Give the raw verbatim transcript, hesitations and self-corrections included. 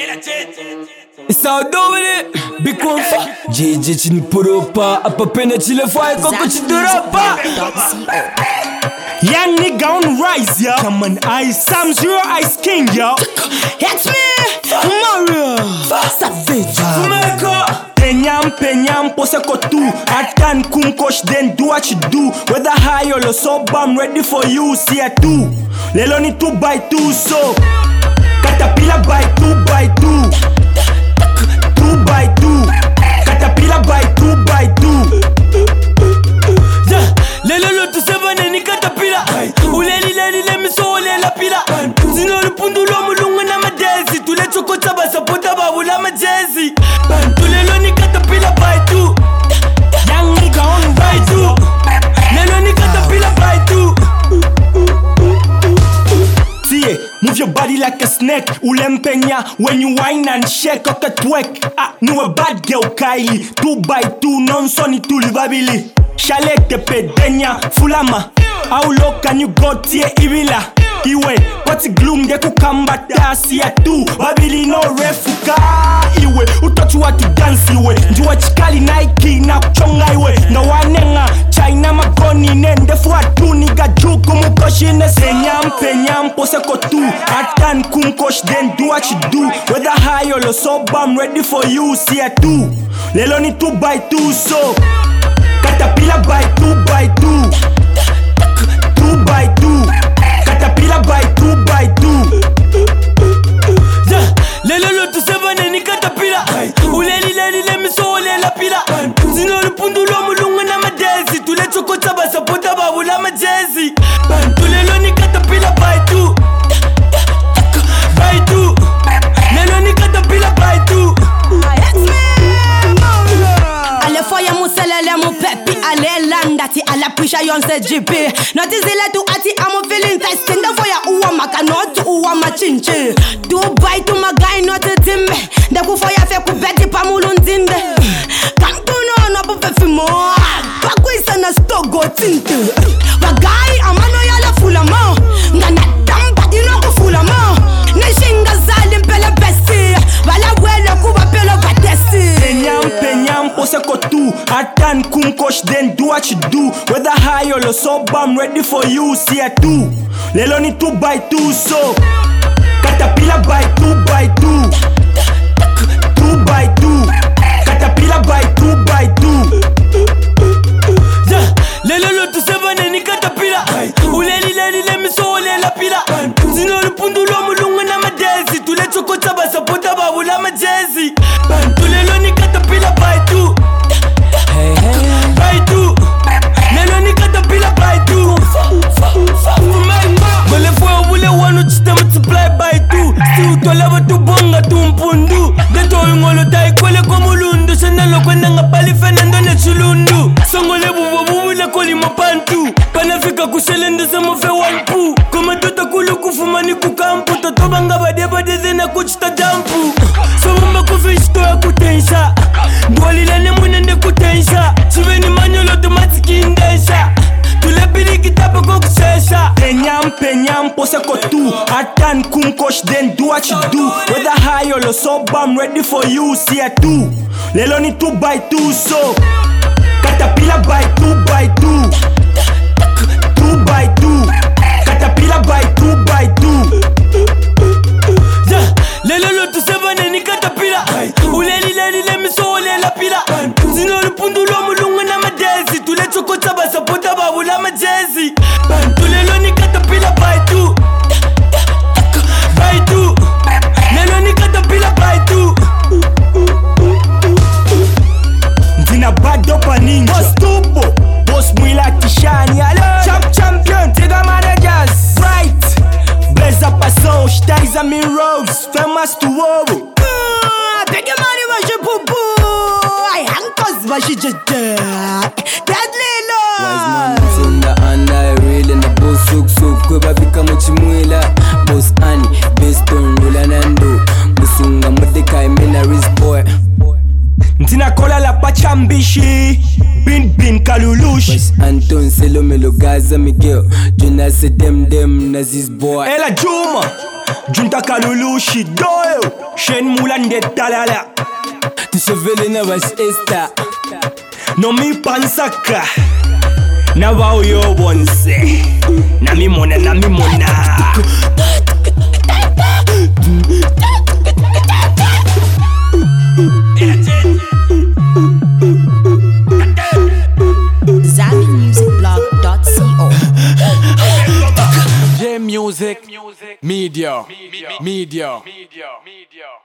It's all doing it. Big one for J J chini puropa. Apa pena chile fire koko chidurapa. Young nigga on the rise, yo. Come on, ice, Sam Zero Ice King, yo. It's me, Mario Savage. Fumeko. Penyam, penyam, pose kotu. Atan kum coach, then do what you do. Whether high or low, so I'm ready for you. See a two. Lelo ni two by two, so Caterpillar by two by two. Two by two. Caterpillar by two by two. Yeah, lelo lo tu seven ni Caterpillar. Uleli leli le miso le la pila. Zino le pundu lo mulunga na madezi. Tule choko chaba sapota ba wula majezi. Tulelo ni Caterpillar by two. Young nigga on by two. Lelo ni Caterpillar by two. See, move your body like a snake. Ulempenya when you whine and shake up a twerk. Ah, no a bad girl Kylie. Two by two, non sonny two libabili. Chalet te pedenya, fulama. How low can you go tie ibila? Iwe, what's gloom de kukambata siya tu. Babili no refuka. Iwe, utochu watu dance iwe. Njua chikali Nike na kuchonga iwe. Na wanenga, China magoni nende fuatu. Niga juku mukoshine senyam penyam pose kotu. Atan kumkosh then do what you do. Whether high or low, so I'm ready for you. See a two. Lelo ni two by two, so Caterpillar by two by two. Two by two. Caterpillar by two by two. Yeah, lelo lo tu seven ni Caterpillar. Uleli leli le miso le la pila. Zino le pundu lo mulunga na madezi. Tule choko chaba sapota ba wula majezi. Tulelo ni Caterpillar by two. By two. Lelo ni Caterpillar by two. Ale foya muselele mu pepi ale landati ala pisha yonse G P. Not zile tu ati I'm feeling thirsty. The foya uwa maka not uwa machinche. Tu buy to my guy not timbe. The ku foya fe ku beti pa mulundinde. Kantu no no bu fefi mo. Baku isa na stogo tinte. Bagay amano yala fula mo. Ngana tamba dino ku fula mo. Neshinga zalim pele besti. Wala wele kuba pele batesi. Penyam penyam pose kotu. Atan kum coach then do what you do. Whether high or low, so I'm ready for you. See a two. Lelo ni two by two, so Caterpillar by two by two. Two by two. Caterpillar by two by two. Yeah, lelo lo tu seven ni Caterpillar. Uleli leli le miso le la pila. Zino le pundu lo mulunga na madezi. Tule choko chaba sapota ba wula majezi. Tulelo ni Caterpillar by two. By two. Lelo ni Caterpillar by two. Gole fwe wule wanu chite multiply by two. Si utolava tu bonga tu mpundu. Deto ingolo tai kwele komulundu. Senalo kwenda nga pali fenendo ne chulundu. Songole bubu bubu le koli mapantu. Panafika kuselende se mofe wanpu. Koma tota kulu kufumani kukampu. Toto banga bade bade zena kuchita jampu. Somumba kufishto ya kutensha. Ndwali lene munende kutensha. Chiveni manyolo automatiki indesha. Tulepili kitabu kukusesha. Penyam penyam pose kotu. Atan kum coach then do what you do. Whether high or low, so I'm ready for you. See a two. Lelo ni two by two, so Caterpillar by two by two. Two by two. Caterpillar by two by two. Yeah, lelo lo tu seven ni Caterpillar. Uleli leli le miso le la pila. Zino le pundu lo mulunga na madezi. Tule choko chaba sapota ba wula majezi. Tulelo ni Caterpillar by two. By two. Lelo ni Caterpillar by two. Ntina bad up a ninja. Boss tubo. Boss mwila kishani. Hello. Champ champion. Tega managers. Right. Blaze up a soul. Shtais a min rose. Famous to war. Pege mari vaje pupu. Ay hankos vaje jeje. Deadly Wise man love. is in the hand, I real in the boss suk suk. Kweba bika muchimwila. Boss Annie, Beston, Rula Nando. Musunga Mordecai, Mena Riz boy. Ntina kola la pachambishi. bin bin kalulushi. Anton Selomelo Gaza Miguel Jonas dem dem Nazis boy Ela Juma Junta kalulushi doyo Shen mulan de talala Tushevele na was esta No mi pansaka Na wao yo bonse Na mi mona na mi mona Zami Music Blog dot co. J Music Media Media Media